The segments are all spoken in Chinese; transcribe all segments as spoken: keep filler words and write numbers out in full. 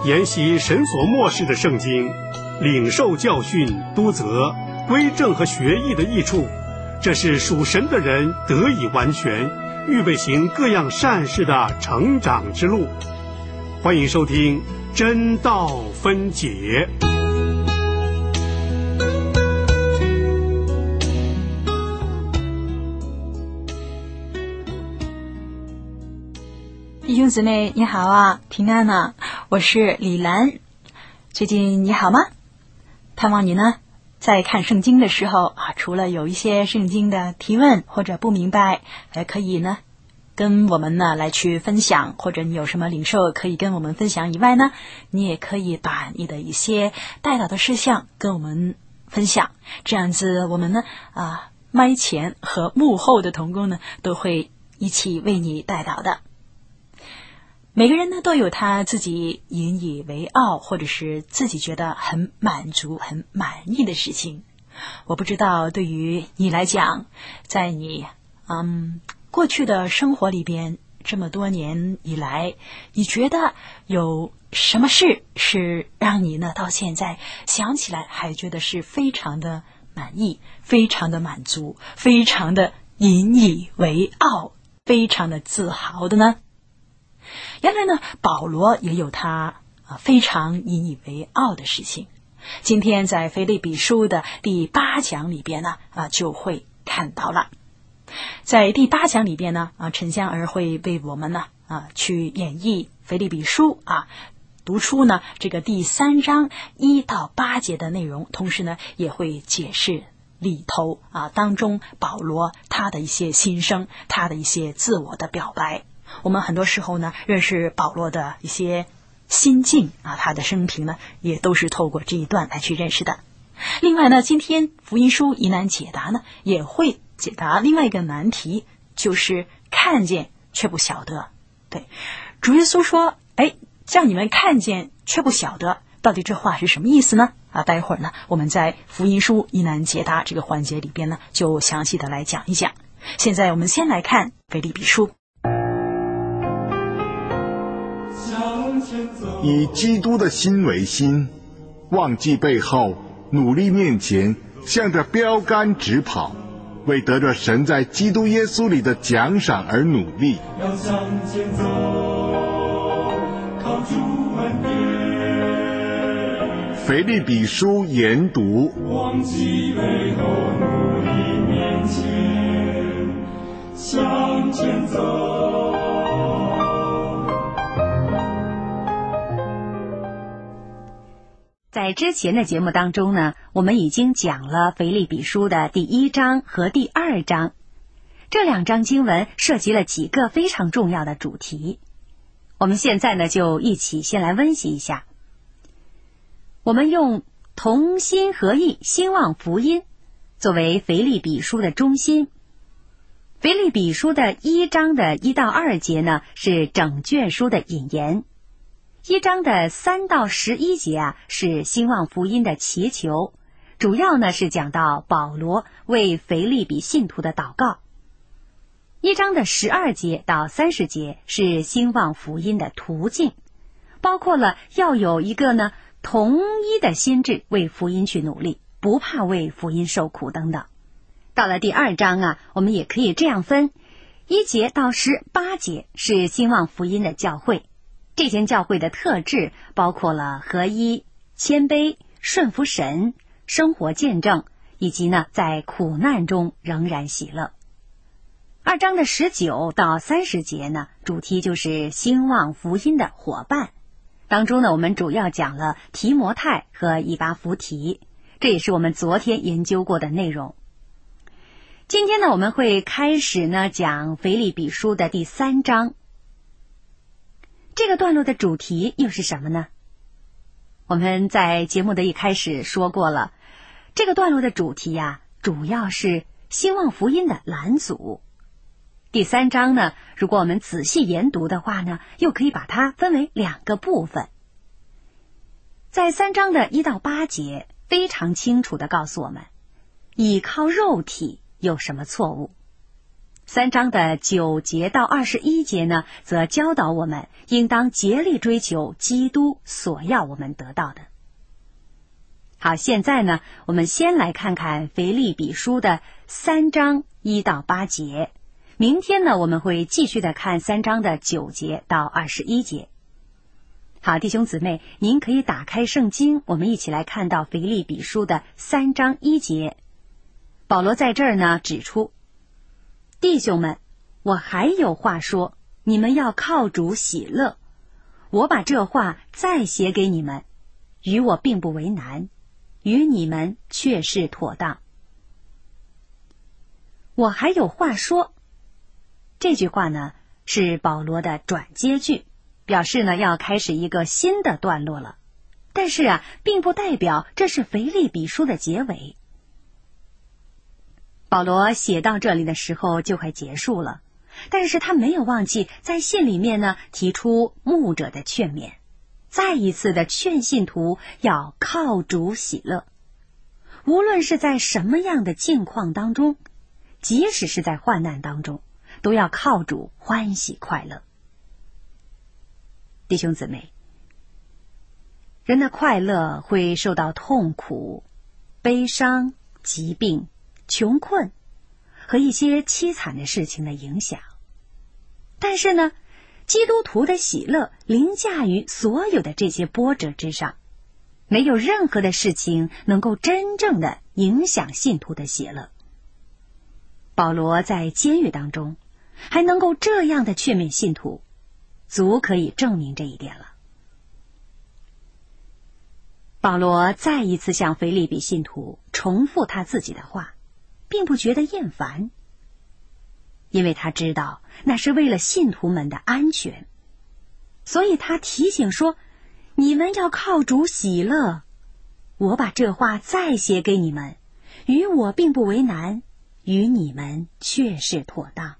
研习神所默示的圣经，领受教训、督责、归正和学义的益处，这是属神的人得以完全，预备行各样善事的成长之路。欢迎收听真道分解。 弟兄姊妹你好啊，平安啊，我是李兰。最近你好吗？盼望你呢在看圣经的时候啊，除了有一些圣经的提问或者不明白，还可以呢跟我们呢来去分享，或者你有什么领受可以跟我们分享以外呢，你也可以把你的一些带到的事项跟我们分享，这样子我们呢啊麦前和幕后的同工呢都会一起为你带到的。每个人呢都有他自己引以为傲，或者是自己觉得很满足很满意的事情。我不知道对于你来讲，在你嗯过去的生活里边这么多年以来，你觉得有什么事是让你呢到现在想起来还觉得是非常的满意，非常的满足，非常的引以为傲，非常的自豪的呢？原来呢保罗也有他啊非常引以为傲的事情。今天在腓立比书的第八讲里边呢啊就会看到了。在第八讲里边呢啊陈香儿会为我们呢啊去演绎腓立比书啊，读出呢这个第三章一到八节的内容，同时呢也会解释里头啊当中保罗他的一些心声，他的一些自我的表白。我们很多时候呢认识保罗的一些心境啊，他的生平呢也都是透过这一段来去认识的。另外呢，今天福音书疑难解答呢也会解答另外一个难题，就是看见却不晓得。对，主耶稣说，哎，叫你们看见却不晓得，到底这话是什么意思呢？啊，待会儿呢我们在福音书疑难解答这个环节里边呢就详细的来讲一讲。现在我们先来看腓立比书。 以基督的心为心，忘记背后，努力面前，向着标杆直跑，为得着神在基督耶稣里的奖赏而努力。要向前走，靠主恩典。腓立比书研读。忘记背后，努力面前，向前走。 在之前的节目当中呢，我们已经讲了腓立比书的第一章和第二章，这两章经文涉及了几个非常重要的主题。我们现在呢就一起先来温习一下。我们用同心合意兴旺福音作为腓立比书的中心。腓立比书的一章的一到二节呢是整卷书的引言。一章的三到十一节啊，是兴旺福音的祈求，主要呢是讲到保罗为腓立比信徒的祷告。一章的十二节到三十节是兴旺福音的途径，包括了要有一个呢同一的心志为福音去努力，不怕为福音受苦等等。到了第二章啊，我们也可以这样分，一节到十八节是兴旺福音的教会。这间教会的特质包括了合一、谦卑、顺服神、生活见证，以及呢在苦难中仍然喜乐。二章的十九到三十节呢，主题就是兴旺福音的伙伴。当中呢，我们主要讲了提摩太和以巴弗提，这也是我们昨天研究过的内容。今天呢，我们会开始呢讲腓立比书的第三章。这个段落的主题又是什么呢？我们在节目的一开始说过了，这个段落的主题呀、啊，主要是兴旺福音的拦阻。第三章呢，如果我们仔细研读的话呢，又可以把它分为两个部分。在三章的一到八节，非常清楚地告诉我们，倚靠肉体有什么错误。 三章的九节到二十一节呢，则教导我们应当竭力追求基督所要我们得到的。好，现在呢，我们先来看看腓立比书的三章一到八节。明天呢，我们会继续的看三章的九节到二十一节。好，弟兄姊妹，您可以打开圣经，我们一起来看到腓立比书的三章一节。保罗在这儿呢指出，弟兄们，我还有话说，你们要靠主喜乐。我把这话再写给你们，与我并不为难，与你们却是妥当。我还有话说，这句话呢是保罗的转接句，表示呢要开始一个新的段落了。但是啊，并不代表这是腓立比书的结尾。保罗写到这里的时候就快结束了，但是他没有忘记在信里面呢提出牧者的劝勉，再一次的劝信徒要靠主喜乐。无论是在什么样的境况当中，即使是在患难当中，都要靠主欢喜快乐。弟兄姊妹，人的快乐会受到痛苦、悲伤、疾病、穷困和一些凄惨的事情的影响。但是呢，基督徒的喜乐凌驾于所有的这些波折之上，没有任何的事情能够真正的影响信徒的喜乐。保罗在监狱当中还能够这样的劝勉信徒，足可以证明这一点了。保罗再一次向腓立比信徒重复他自己的话，并不觉得厌烦，因为他知道那是为了信徒们的安全，所以他提醒说，你们要靠主喜乐。我把这话再写给你们，与我并不为难，与你们却是妥当。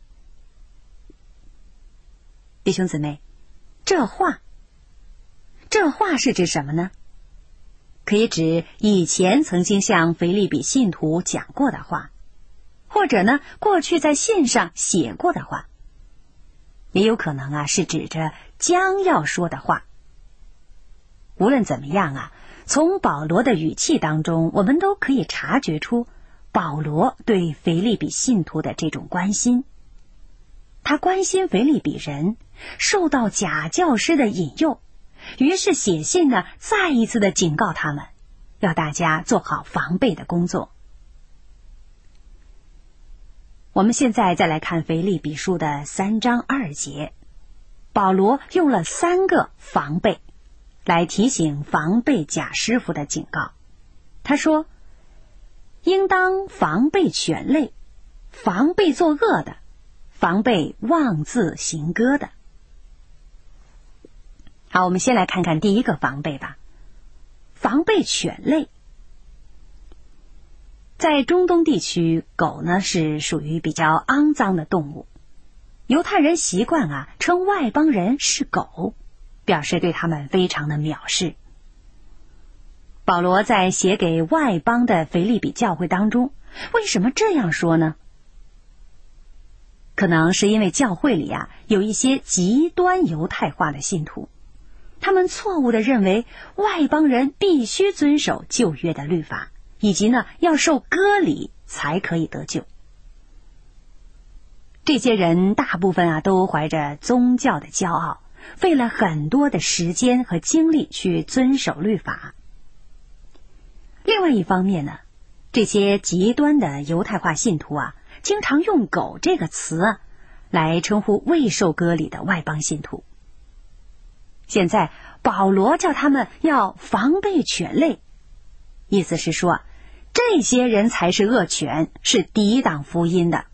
弟兄姊妹，这话这话是指什么呢？可以指以前曾经向腓立比信徒讲过的话，或者呢过去在信上写过的话，也有可能啊是指着将要说的话。无论怎么样啊，从保罗的语气当中，我们都可以察觉出保罗对腓立比信徒的这种关心。他关心腓立比人受到假教师的引诱，于是写信呢，再一次的警告他们，要大家做好防备的工作。我们现在再来看腓立比书的三章二节，保罗用了三个防备来提醒防备假师傅的警告。他说，应当防备犬类，防备作恶的，防备妄自行歌的。好，我们先来看看第一个防备吧。防备犬类。在中东地区，狗呢是属于比较肮脏的动物。犹太人习惯啊称外邦人是狗，表示对他们非常的藐视。保罗在写给外邦的腓立比教会当中，为什么这样说呢？可能是因为教会里啊有一些极端犹太化的信徒，他们错误地认为外邦人必须遵守旧约的律法，以及呢要受割礼才可以得救。这些人大部分啊都怀着宗教的骄傲，费了很多的时间和精力去遵守律法。另外一方面呢，这些极端的犹太化信徒啊，经常用狗这个词啊来称呼未受割礼的外邦信徒。现在保罗叫他们要防备犬类，意思是说这些人才是恶犬，是抵挡福音的。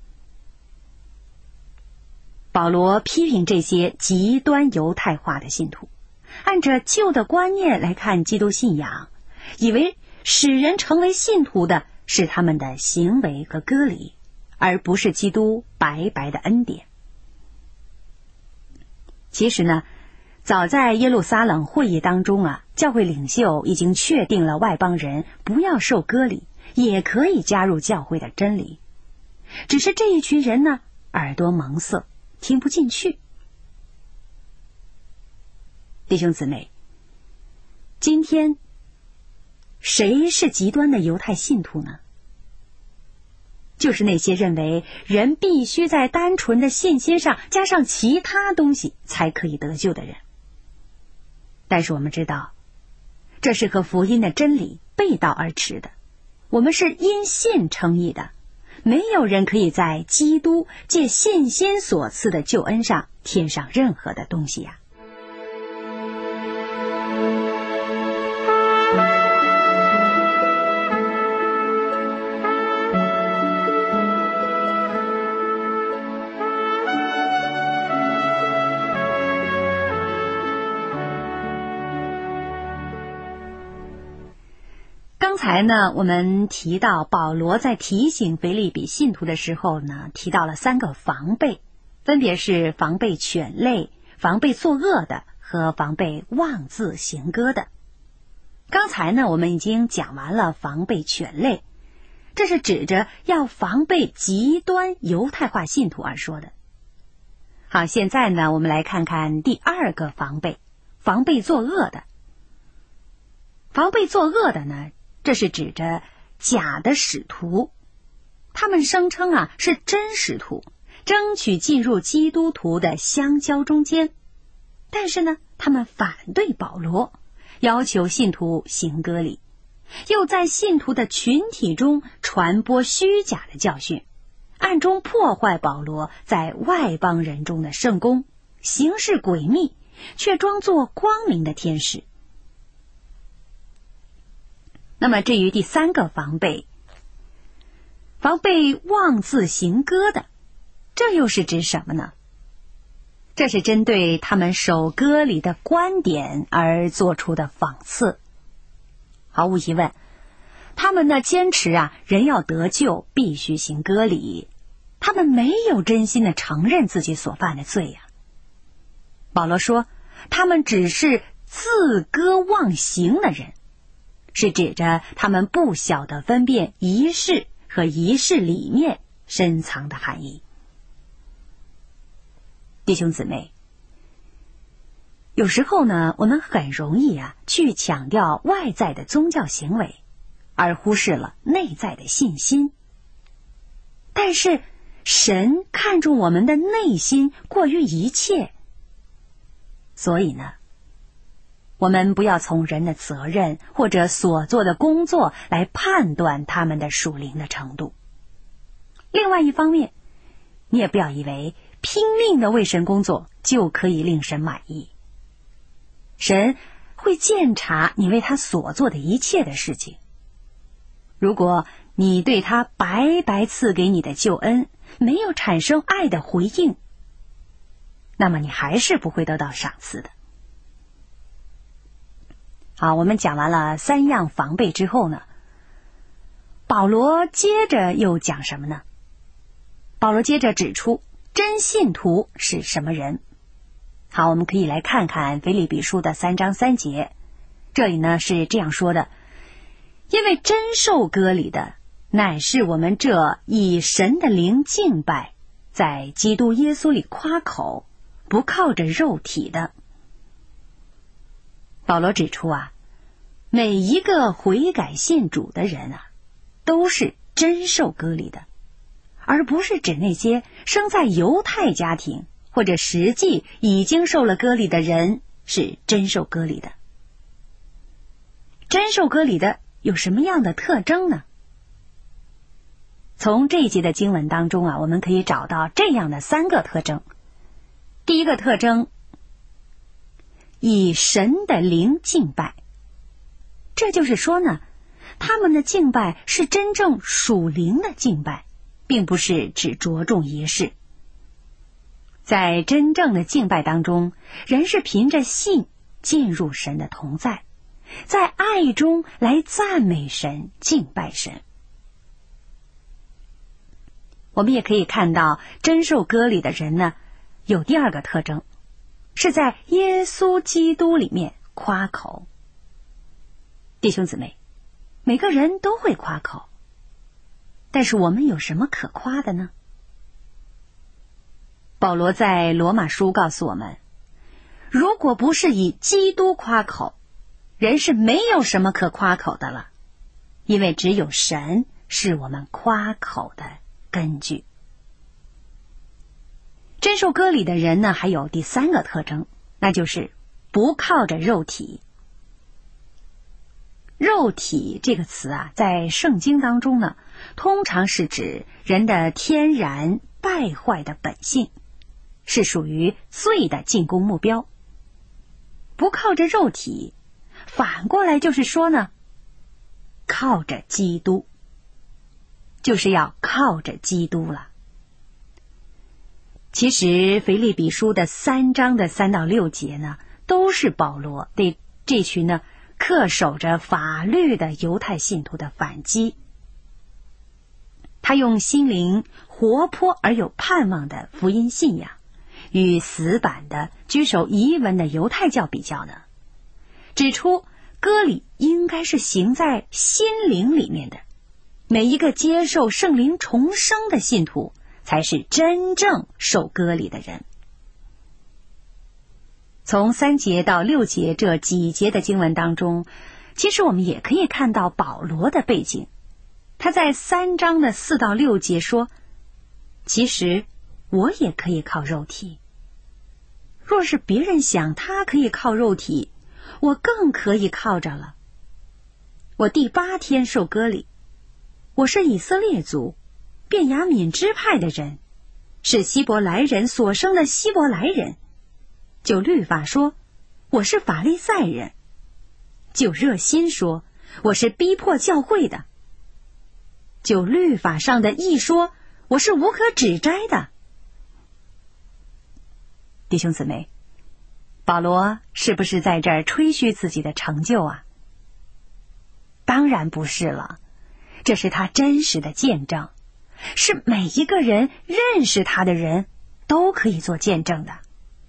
保罗批评这些极端犹太化的信徒，按着旧的观念来看基督信仰，以为使人成为信徒的是他们的行为和割礼，而不是基督白白的恩典。其实呢，早在耶路撒冷会议当中啊，教会领袖已经确定了外邦人不要受割礼，也可以加入教会的真理。只是这一群人呢， 耳朵蒙塞，听不进去。弟兄姊妹，今天谁是极端的犹太信徒呢？就是那些认为人必须在单纯的信心上加上其他东西才可以得救的人。但是我们知道，这是和福音的真理背道而驰的。我们是因信称义的，没有人可以在基督借信心所赐的救恩上添上任何的东西呀。刚才呢，我们提到保罗在提醒腓立比信徒的时候呢，提到了三个防备，分别是防备犬类、防备作恶的和防备妄自行歌的。刚才呢，我们已经讲完了防备犬类，这是指着要防备极端犹太化信徒而说的。好，现在呢，我们来看看第二个防备，防备作恶的。防备作恶的呢，这是指着假的使徒，他们声称啊是真使徒，争取进入基督徒的相交中间，但是呢，他们反对保罗，要求信徒行割礼，又在信徒的群体中传播虚假的教训，暗中破坏保罗在外邦人中的圣功，行事诡秘，却装作光明的天使。那么至于第三个防备，防备妄自行歌的，这又是指什么呢？这是针对他们守割礼的观点而做出的讽刺。毫无疑问，他们呢坚持啊，人要得救必须行割礼，他们没有真心的承认自己所犯的罪呀。保罗说，他们只是自割妄行的人，是指着他们不晓得分辨仪式和仪式里面深藏的含义。弟兄姊妹，有时候呢，我们很容易啊去强调外在的宗教行为，而忽视了内在的信心。但是神看重我们的内心过于一切，所以呢，我们不要从人的责任或者所做的工作来判断他们的属灵的程度。另外一方面，你也不要以为拼命的为神工作就可以令神满意。神会鉴察你为他所做的一切的事情。如果你对他白白赐给你的救恩没有产生爱的回应，那么你还是不会得到赏赐的。好，我们讲完了三样防备之后呢，保罗接着又讲什么呢？保罗接着指出真信徒是什么人。好，我们可以来看看腓立比书的三章三节，这里呢是这样说的：因为真受割礼的，乃是我们这以神的灵敬拜，在基督耶稣里夸口，不靠着肉体的。保罗指出啊，每一个悔改信主的人啊，都是真受割礼的，而不是指那些生在犹太家庭或者实际已经受了割礼的人是真受割礼的。真受割礼的有什么样的特征呢？从这一节的经文当中啊，我们可以找到这样的三个特征。第一个特征，以神的灵敬拜。这就是说呢，他们的敬拜是真正属灵的敬拜，并不是只着重仪式。在真正的敬拜当中，人是凭着信进入神的同在，在爱中来赞美神、敬拜神。我们也可以看到，真受割礼的人呢，有第二个特征，是在耶稣基督里面夸口。弟兄姊妹，每个人都会夸口，但是我们有什么可夸的呢？ 保罗在罗马书告诉我们，如果不是以基督夸口，人是没有什么可夸口的了，因为只有神是我们夸口的根据。真受割礼的人呢，还有第三个特征，那就是不靠着肉体。肉体这个词啊，在圣经当中呢，通常是指人的天然败坏的本性，是属于罪的进攻目标。不靠着肉体，反过来就是说呢，靠着基督，就是要靠着基督了。其实腓立比书的三章的三到六节呢，都是保罗对这群呢恪守着法律的犹太信徒的反击。他用心灵活泼而有盼望的福音信仰与死板的居守遗文的犹太教比较呢，指出割礼应该是行在心灵里面的，每一个接受圣灵重生的信徒才是真正受割礼的人。从三节到六节这几节的经文当中，其实我们也可以看到保罗的背景。他在三章的四到六节说，其实我也可以靠肉体，若是别人想他可以靠肉体，我更可以靠着了。我第八天受割礼，我是以色列族便雅悯支派的人，是希伯来人所生的希伯来人。就律法说，我是法利赛人；就热心说，我是逼迫教会的；就律法上的义说，我是无可指摘的。弟兄姊妹，保罗是不是在这儿吹嘘自己的成就啊？当然不是了，这是他真实的见证，是每一个人认识他的人都可以做见证的。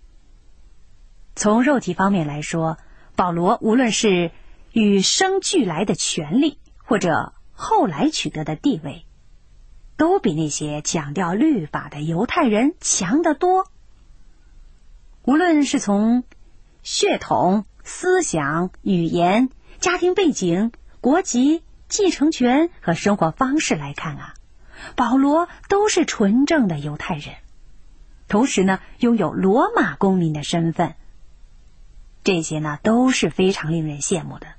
从肉体方面来说，保罗无论是与生俱来的权利，或者后来取得的地位，都比那些强调律法的犹太人强得多。无论是从血统、思想、语言、家庭背景、国籍、继承权和生活方式来看啊，保罗都是纯正的犹太人，同时呢，拥有罗马公民的身份。这些呢，都是非常令人羡慕的。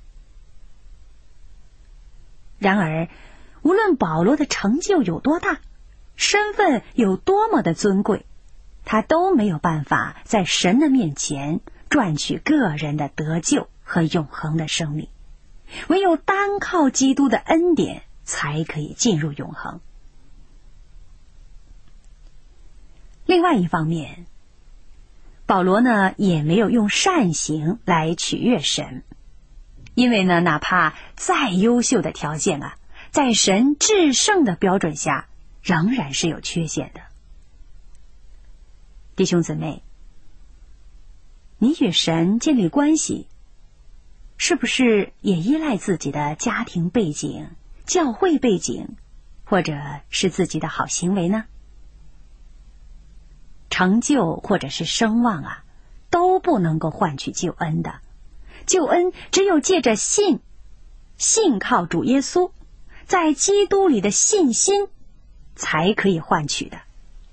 然而，无论保罗的成就有多大，身份有多么的尊贵，他都没有办法在神的面前赚取个人的得救和永恒的生命。唯有单靠基督的恩典，才可以进入永恒。另外一方面，保罗呢也没有用善行来取悦神，因为呢，哪怕再优秀的条件啊，在神至圣的标准下，仍然是有缺陷的。弟兄姊妹，你与神建立关系，是不是也依赖自己的家庭背景、教会背景，或者是自己的好行为呢？成就或者是声望啊，都不能够换取救恩的。救恩只有借着信，信靠主耶稣，在基督里的信心，才可以换取的。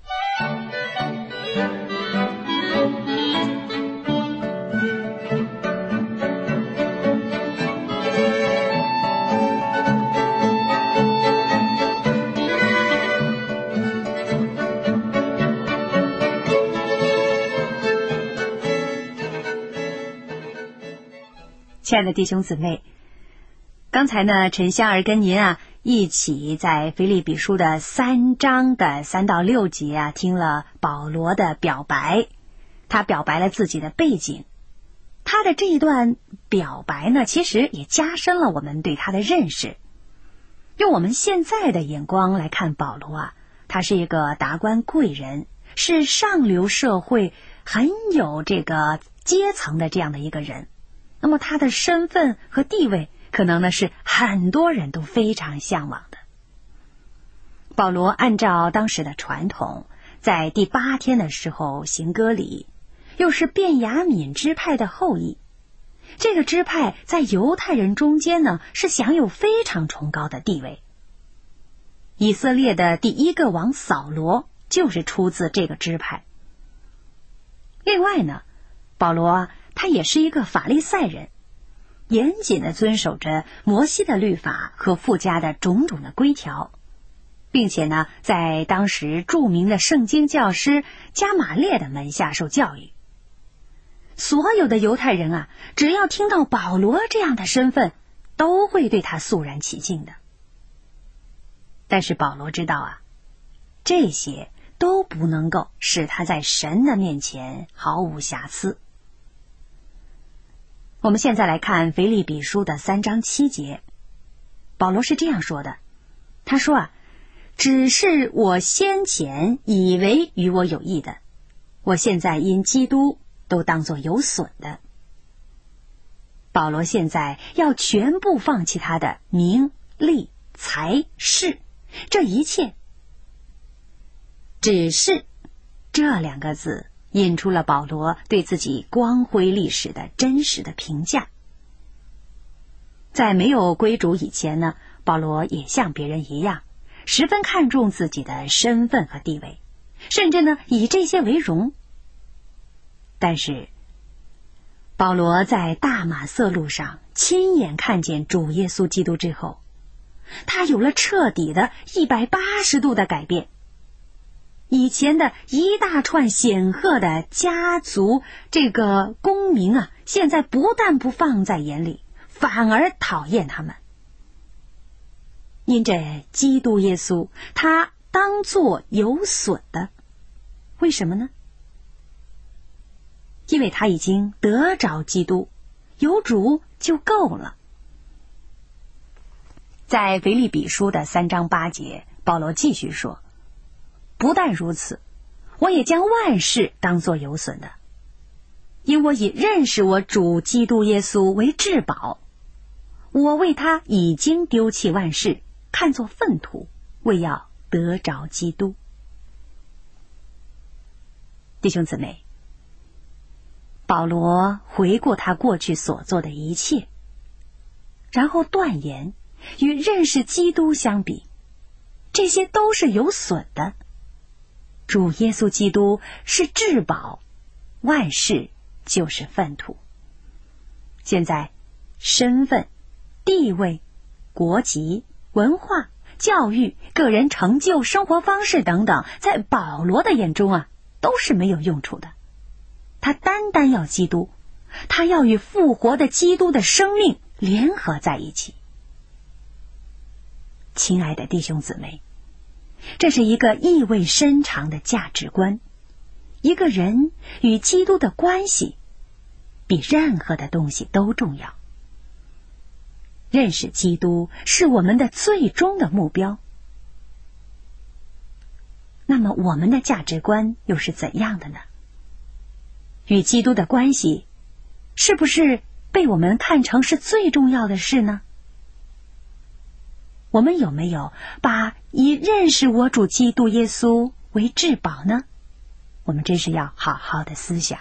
亲爱的弟兄姊妹，刚才呢，陈香儿跟您啊一起在腓立比书的三章的三到六节啊，听了保罗的表白，他表白了自己的背景。他的这一段表白呢，其实也加深了我们对他的认识。用我们现在的眼光来看保罗啊，他是一个达官贵人，是上流社会很有这个阶层的这样的一个人。那么他的身份和地位可能呢是很多人都非常向往的。保罗按照当时的传统， 在第八天的时候行割礼，又是便雅悯支派的后裔。这个支派在犹太人中间呢，是享有非常崇高的地位。以色列的第一个王扫罗就是出自这个支派。另外呢，保罗啊，他也是一个法利赛人，严谨地遵守着摩西的律法和附加的种种的规条，并且呢，在当时著名的圣经教师加玛列的门下受教育。所有的犹太人啊，只要听到保罗这样的身份，都会对他肃然起敬的。但是保罗知道啊，这些都不能够使他在神的面前毫无瑕疵。我们现在来看腓立比书的三章七节，保罗是这样说的，他说啊，只是我先前以为与我有益的，我现在因基督都当作有损的。保罗现在要全部放弃他的名利财势，这一切。只是这两个字引出了保罗对自己光辉历史的真实的评价。在没有归主以前呢，保罗也像别人一样，十分看重自己的身份和地位，甚至呢以这些为荣。但是保罗在大马色路上亲眼看见主耶稣基督之后，他有了彻底的一百八十度的改变。以前的一大串显赫的家族这个功名啊，现在不但不放在眼里，反而讨厌他们。因着基督耶稣，他当作有损的。为什么呢？因为他已经得着基督，有主就够了。在腓立比书的三章八节，保罗继续说，不但如此，我也将万事当作有损的，因我以认识我主基督耶稣为至宝。我为他已经丢弃万事，看作粪土，为要得着基督。弟兄姊妹，保罗回顾他过去所做的一切，然后断言，与认识基督相比，这些都是有损的。主耶稣基督是至宝，万事就是粪土。现在身份、地位、国籍、文化、教育、个人成就、生活方式等等，在保罗的眼中啊，都是没有用处的。他单单要基督，他要与复活的基督的生命联合在一起。亲爱的弟兄姊妹，这是一个意味深长的价值观。一个人与基督的关系比任何的东西都重要。认识基督是我们的最终的目标。那么我们的价值观又是怎样的呢？与基督的关系是不是被我们看成是最重要的事呢？我们有没有把以认识我主基督耶稣为至宝呢？我们真是要好好的思想。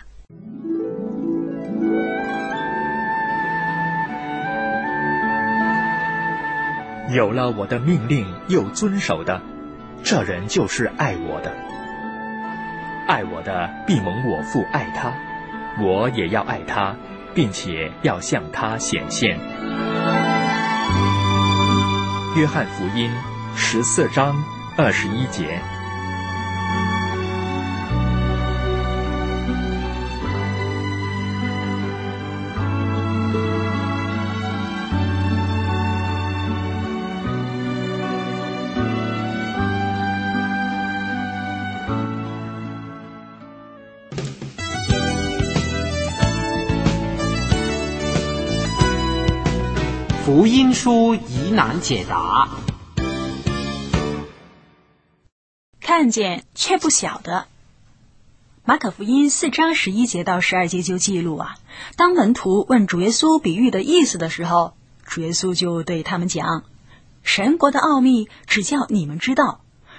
有了我的命令又遵守的，这人就是爱我的。爱我的必蒙我父爱他，我也要爱他，并且要向他显现。约翰福音十四章二十一节。 福音书疑难解答。 看见却不晓得。马可福音四章十一节到十二节就记录啊，当门徒问主耶稣比喻的意思的时候，主耶稣就对他们讲，神国的奥秘只叫你们知道，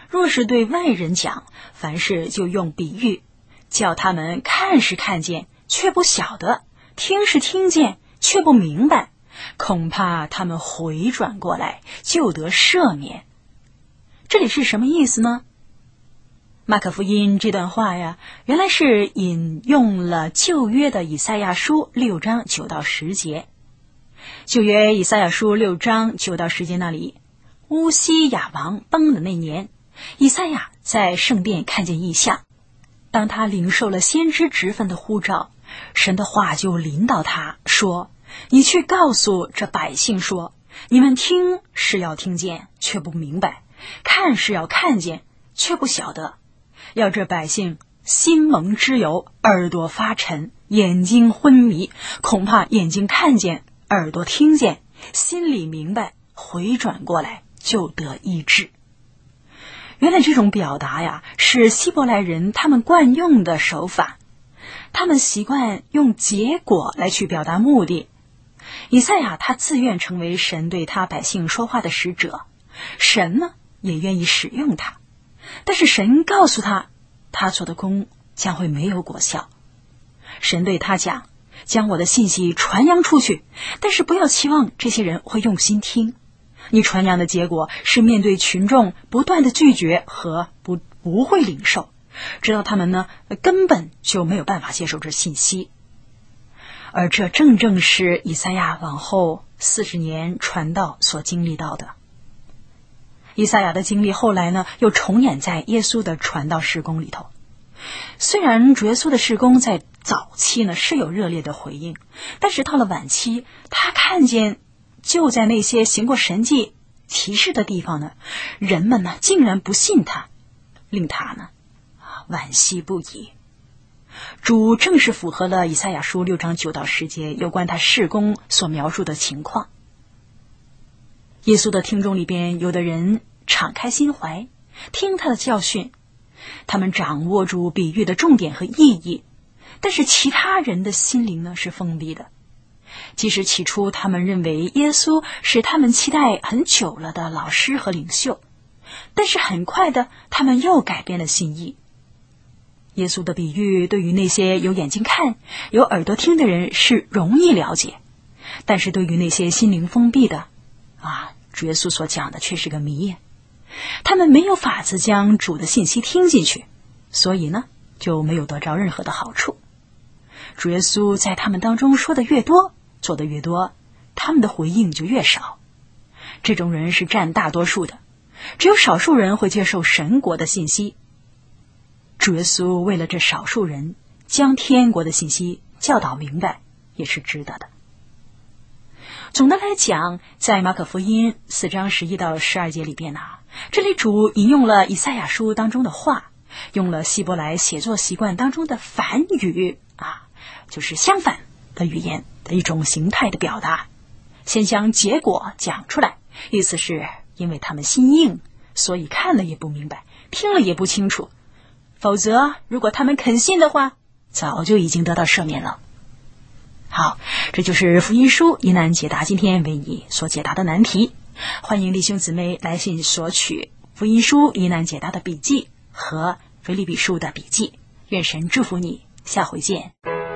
若是对外人讲，凡事就用比喻，叫他们看是看见，却不晓得；听是听见，却不明白，恐怕他们回转过来，就得赦免。这里是什么意思呢？马可福音这段话呀，原来是引用了旧约的以赛亚书六章九到十节。旧约以赛亚书六章九到十节那里，乌西雅王崩的那年，以赛亚在圣殿看见异象。当他领受了先知职分的呼召，神的话就临到他说，你去告诉这百姓说，你们听是要听见，却不明白；看是要看见，却不晓得。要这百姓心蒙脂油，耳朵发沉，眼睛昏迷，恐怕眼睛看见，耳朵听见，心里明白，回转过来，就得医治。原来这种表达呀，是希伯来人他们惯用的手法，他们习惯用结果来去表达目的。以赛亚他自愿成为神对他百姓说话的使者，神呢也愿意使用他，但是神告诉他，他做的工将会没有果效。神对他讲，将我的信息传扬出去，但是不要期望这些人会用心听。你传扬的结果是面对群众不断的拒绝和不不会领受，直到他们呢根本就没有办法接受这信息。而这正正是以赛亚往后四十年传道所经历到的。以赛亚的经历后来呢又重演在耶稣的传道事工里头。虽然主耶稣的事工在早期呢是有热烈的回应，但是到了晚期，他看见就在那些行过神迹奇事的地方呢，人们呢竟然不信他，令他呢惋惜不已。主正是符合了以赛亚书六章九到十节有关他事工所描述的情况。耶稣的听众里边，有的人敞开心怀听他的教训，他们掌握住比喻的重点和意义，但是其他人的心灵呢是封闭的。即使起初他们认为耶稣是他们期待很久了的老师和领袖，但是很快的他们又改变了心意。耶稣的比喻对于那些有眼睛看有耳朵听的人是容易了解，但是对于那些心灵封闭的啊，主耶稣所讲的却是个谜，他们没有法子将主的信息听进去，所以呢就没有得着任何的好处。主耶稣在他们当中说的越多，做的越多，他们的回应就越少。这种人是占大多数的，只有少数人会接受神国的信息。主耶稣为了这少数人将天国的信息教导明白，也是值得的。总的来讲，在马可福音四章十一到十二节里边呢、啊，这里主引用了以赛亚书当中的话，用了希伯来写作习惯当中的反语啊，就是相反的语言的一种形态的表达，先将结果讲出来，意思是因为他们心硬，所以看了也不明白，听了也不清楚，否则如果他们肯信的话，早就已经得到赦免了。好，这就是福音书疑难解答今天为你所解答的难题。欢迎弟兄姊妹来信索取福音书疑难解答的笔记和腓立比书的笔记。愿神祝福你，下回见。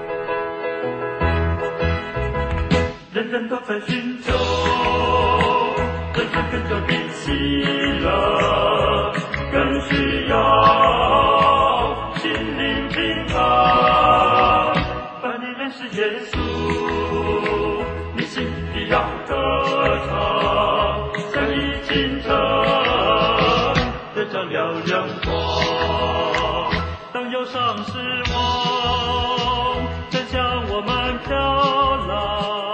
人人都在寻求，人生更加的喜乐，更需要心灵平安。当你认识耶稣，你心里要歌唱，像一清晨得着了阳光。当忧伤失望，正向我们飘来。